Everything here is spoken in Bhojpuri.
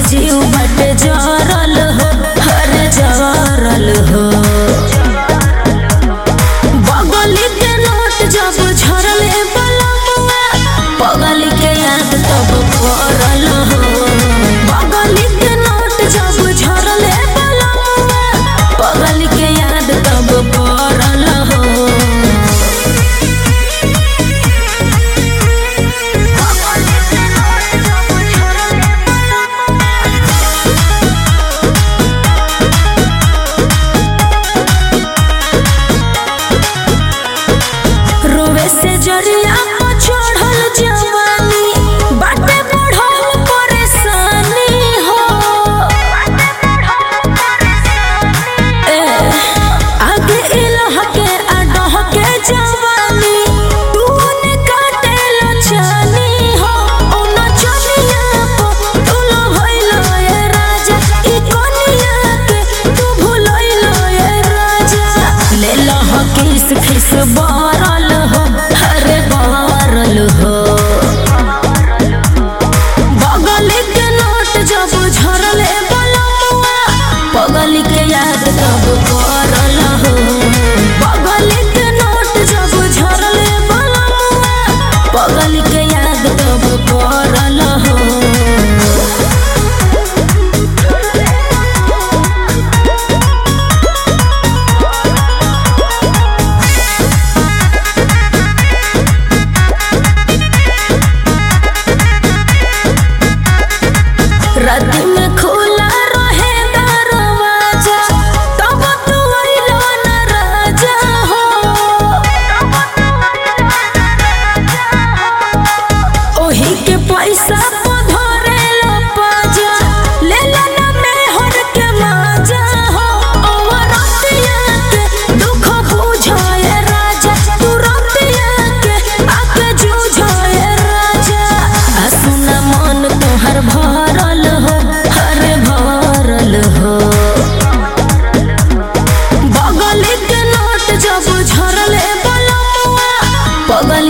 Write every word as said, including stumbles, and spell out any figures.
जीव बटे जरल हो हर जरल हो। बगली के नोट जब झरले बलमुआ पगली के याद तब पड़ल हो। बगली के नोट जब झरले बलमुआ पगली के याद तब पड़ल हो। से जरिया पर चढ़ल जवानी बाटे बढ़ल परेशानी हो। ए आगे इलह के अडह के जवानी तू ने काटे लछानी हो। ओ नचनिया पर तू लो भइलो ए राजा ई कोनिया के तू भुलइलो ए राजा। ले लह किस खिस बारल हो हरे बारल हो। बगली के नोट जब झरले बलमुआ पगली के याद तब पड़ल हो। बगली के नोट जब झरले बलमुआ पगली के याद तब पड़ल हो। राती में खुला रहे दरवाजा तब तू अइलो न राजा हो। ओही के पैसा पधरे लो पाजा ले ला ना मेहर के माजा हो। औरतिया के दुख बुझाए राजा तू रतिया के आके जूझाए राजा। आ सुना मन तोहर भरल हो हरे भरल हो। बगली के नोट जब झरले बलमुआ पगली